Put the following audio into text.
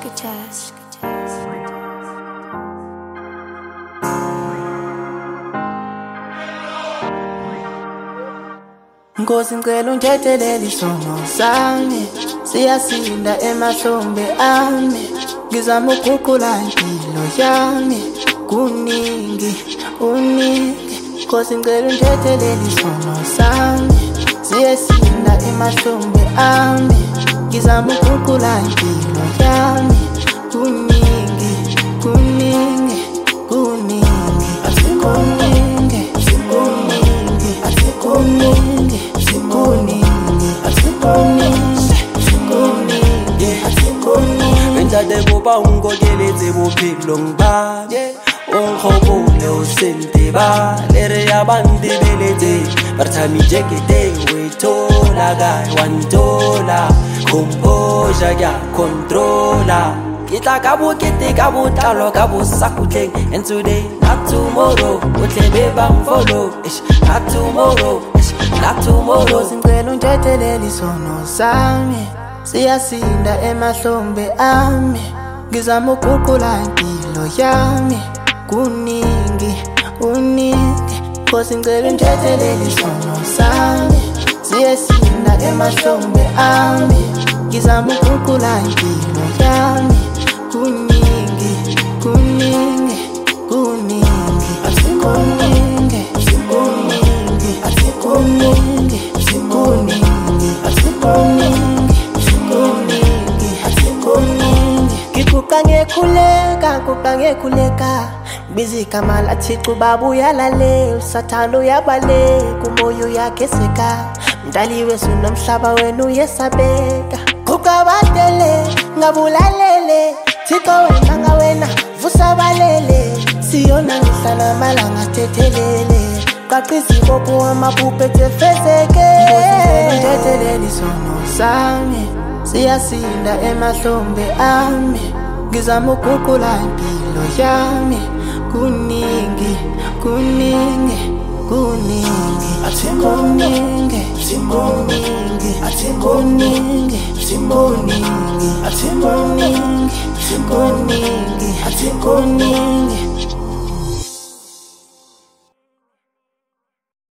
Taz. Nkosi ngicela ungithethelele isono sami, siyasinda emahlombe ami, ngizama ukuguqula impilo yami, kuningi uningi. Nkosi ngicela ungithethelele isono sami, siyasinda emahlombe ami, ngizama ukuguqula impilo yami, kuningi kuningi kuningi. Asikuningi kuningi, asikuningi Ntate kopa o nkokeletse bophelo ngibane, o nkgopole o sente bale re ya ba ntebeletse ba re thamijekete o e thola kae wa ntola, composure ke a controller, ke tla ka bokete ka botlalo ka bosakutleng, and today not tomorrow o tlebe ba mfollow, not tomorrow not tomorrow. Ngicela ungithethelele isono sami, siyasinda emahlombe ami, ngizama ukuguqula impilo yami, kuningi uningi. Nkosi ngicela ungithethelele isono sami, siyasinda emahlombe ami, ngizama ukuguqula impilo yami, kuningi kuningi kuningi. Asikuningi kuningi, asikuningi kuningi, asikuningi kuningi, asikuningi. Ngiguqa ngekhuleka, guqa ngekhuleka, bizi igama laThixo babuya lale, usathanda uyabaleka, umoya uyageseka, mdali wethu nomhlaba wena uyesabeka. Guqa badele ngabulalele, Thixo wena ngawena vusa balele, siyona mihla namalanga thethelele, qaqisa ibopho amaphupho ethefezeke. Ngithethelele isono sami, siyasinda emahlombe ami, ngizama ukuguqula impilo yami, kuningi kuningi kuningi. Asikuningi kuningi, asikuningi kuningi, asikuningi kuningi, asikuningi